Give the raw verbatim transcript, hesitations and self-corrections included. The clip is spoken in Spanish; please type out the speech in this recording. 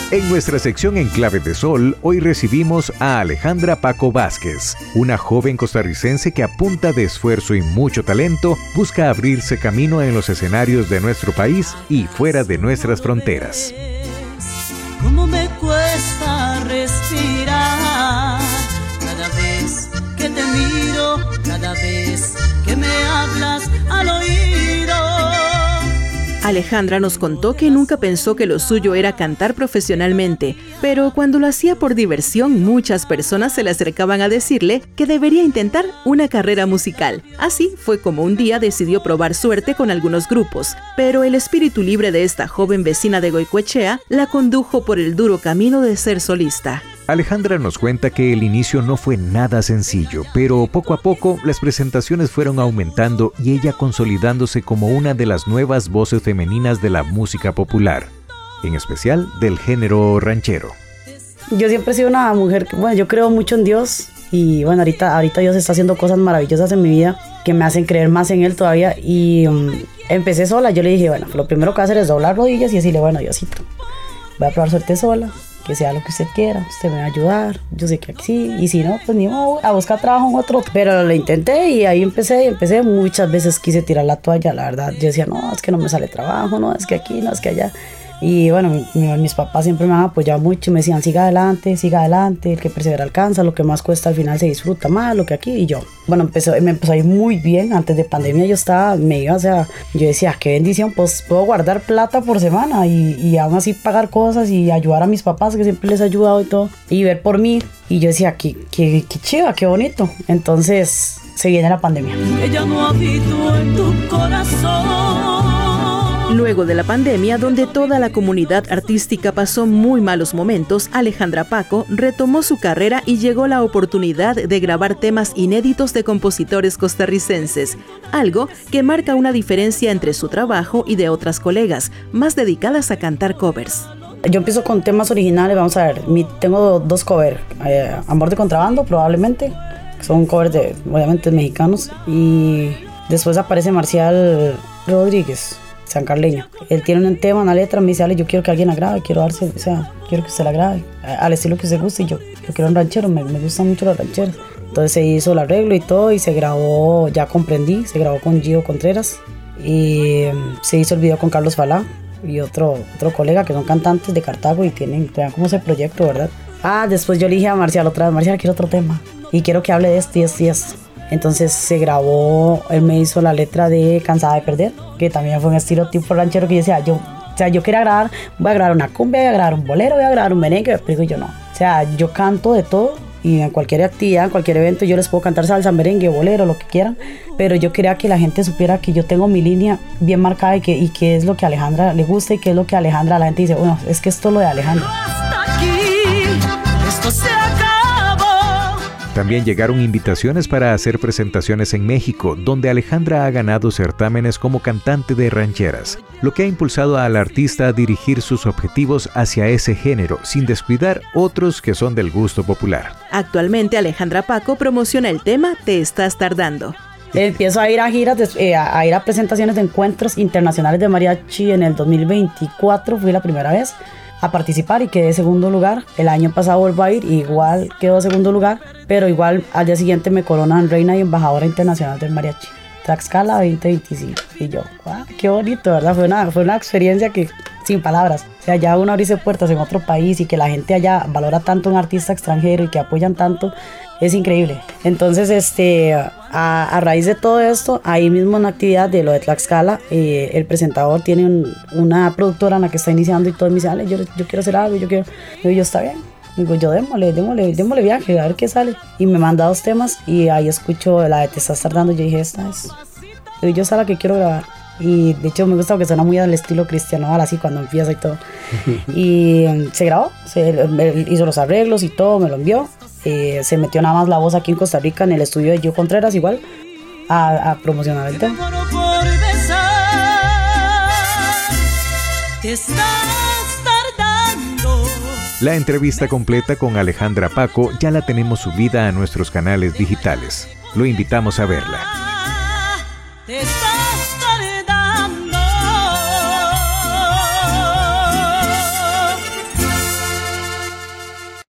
En nuestra sección En Clave de Sol, hoy recibimos a Alejandra Paco Vázquez, una joven costarricense que a punta de esfuerzo y mucho talento busca abrirse camino en los escenarios de nuestro país y fuera de nuestras fronteras. Cómo me cuesta respirar cada vez que te miro, cada vez que me hablas al oído. Alejandra nos contó que nunca pensó que lo suyo era cantar profesionalmente, pero cuando lo hacía por diversión, muchas personas se le acercaban a decirle que debería intentar una carrera musical. Así fue como un día decidió probar suerte con algunos grupos, pero el espíritu libre de esta joven vecina de Goicoechea la condujo por el duro camino de ser solista. Alejandra nos cuenta que el inicio no fue nada sencillo, pero poco a poco las presentaciones fueron aumentando y ella consolidándose como una de las nuevas voces femeninas de la música popular, en especial del género ranchero. Yo siempre he sido una mujer, bueno, yo creo mucho en Dios y bueno, ahorita, ahorita Dios está haciendo cosas maravillosas en mi vida que me hacen creer más en Él todavía y um, empecé sola. Yo le dije, bueno, lo primero que voy a hacer es doblar rodillas y decirle, bueno, Diosito, voy a probar suerte sola. Que sea lo que usted quiera, usted me va a ayudar, yo sé que sí, y si no, pues ni modo, a buscar trabajo en otro, pero lo intenté y ahí empecé, y empecé, muchas veces quise tirar la toalla, la verdad, yo decía, no, es que no me sale trabajo, no, es que aquí, no, es que allá, y bueno, mi, mi, mis papás siempre me han apoyado mucho, me decían, siga adelante, siga adelante, el que persevera alcanza, lo que más cuesta al final se disfruta más, lo que aquí, y yo, bueno, empezó, me empezó a ir muy bien, antes de pandemia yo estaba, me iba, o sea, yo decía, qué bendición, pues puedo guardar plata por semana, y, y aún así pagar cosas, y ayudar a mis papás, que siempre les he ayudado y todo, y ver por mí, y yo decía, qué, qué, qué chiva, qué bonito, entonces se viene la pandemia. Ella no habitó en tu corazón. Luego de la pandemia, donde toda la comunidad artística pasó muy malos momentos, Alejandra Paco retomó su carrera y llegó la oportunidad de grabar temas inéditos de compositores costarricenses, algo que marca una diferencia entre su trabajo y de otras colegas, más dedicadas a cantar covers. Yo empiezo con temas originales, vamos a ver, mi, tengo dos covers, eh, Amor de Contrabando probablemente, que son covers de, obviamente, mexicanos, y después aparece Marcial Rodríguez, sancarleño. Él tiene un tema, una letra, me dice, Ale, yo quiero que alguien la grabe, quiero darse, o sea, quiero que usted la grabe, al estilo que usted guste, y yo, yo quiero un ranchero, me, me gustan mucho los rancheros. Entonces se hizo el arreglo y todo, y se grabó, ya comprendí, se grabó con Gio Contreras, y se hizo el video con Carlos Falá, y otro, otro colega que son cantantes de Cartago, y tienen, tienen como ese proyecto, ¿verdad? Ah, después yo le dije a Marcial otra vez, Marcial, quiero otro tema, y quiero que hable de esto y esto y esto. Entonces se grabó, él me hizo la letra de Cansada de Perder, que también fue un estilo tipo ranchero que yo decía, yo, o sea, yo quería grabar, voy a grabar una cumbia, voy a grabar un bolero, voy a grabar un merengue, pero yo no. O sea, yo canto de todo y en cualquier actividad, en cualquier evento yo les puedo cantar salsa, merengue, bolero, lo que quieran, pero yo quería que la gente supiera que yo tengo mi línea bien marcada y que, y que es lo que a Alejandra le gusta y que es lo que a Alejandra, la gente dice, bueno, es que esto es lo de Alejandra. Hasta aquí, esto se acabó. También llegaron invitaciones para hacer presentaciones en México, donde Alejandra ha ganado certámenes como cantante de rancheras, lo que ha impulsado al artista a dirigir sus objetivos hacia ese género, sin descuidar otros que son del gusto popular. Actualmente Alejandra Paco promociona el tema Te Estás Tardando. Empiezo a ir a giras, eh, a ir a presentaciones de encuentros internacionales de mariachi en el dos mil veinticuatro, fui la primera vez a participar y quedé segundo lugar. El año pasado vuelvo a ir, igual quedó segundo lugar, pero igual al día siguiente me coronan reina y embajadora internacional del mariachi. Tlaxcala veinte veinticinco. Y yo, wow, qué bonito, ¿verdad? Fue una, fue una experiencia que sin palabras. O sea, ya uno abrirse puertas en otro país y que la gente allá valora tanto a un artista extranjero y que apoyan tanto, es increíble. Entonces, este, a, a raíz de todo esto, ahí mismo en la actividad de lo de Tlaxcala, eh, el presentador tiene un, una productora en la que está iniciando y todo, y me dice, Ale, yo, yo quiero hacer algo, yo quiero, y yo, está bien. Digo, yo démosle, démosle, démosle viaje, a ver qué sale. Y me manda dos temas y ahí escucho la de Te Estás Tardando. Yo dije, esta es, y yo esa es la que quiero grabar. Y de hecho me gusta porque suena muy al estilo Cristiano, así cuando empieza y todo. Y um, se grabó, se, él hizo los arreglos y todo, me lo envió. Eh, se metió nada más la voz aquí en Costa Rica, en el estudio de Gio Contreras, igual, a, a promocionar el tema. Te estás tardando. La entrevista completa con Alejandra Paco ya la tenemos subida a nuestros canales digitales. Lo invitamos a verla.